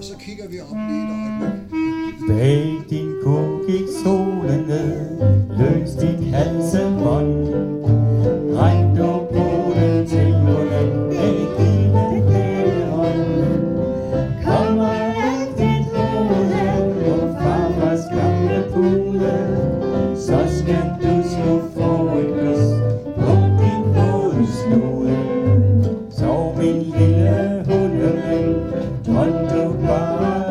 Og så kigger vi op lige et øjeblik. Bag din kurv gik solen ned, løs dit halsebånd. Ræk du poten til munden med dine pæne hånd. Kommer af dit hoved og farfars gamle pude, så skal du sgu få et kys på din bådesnude. Sov min lille hundemand, drøm du bare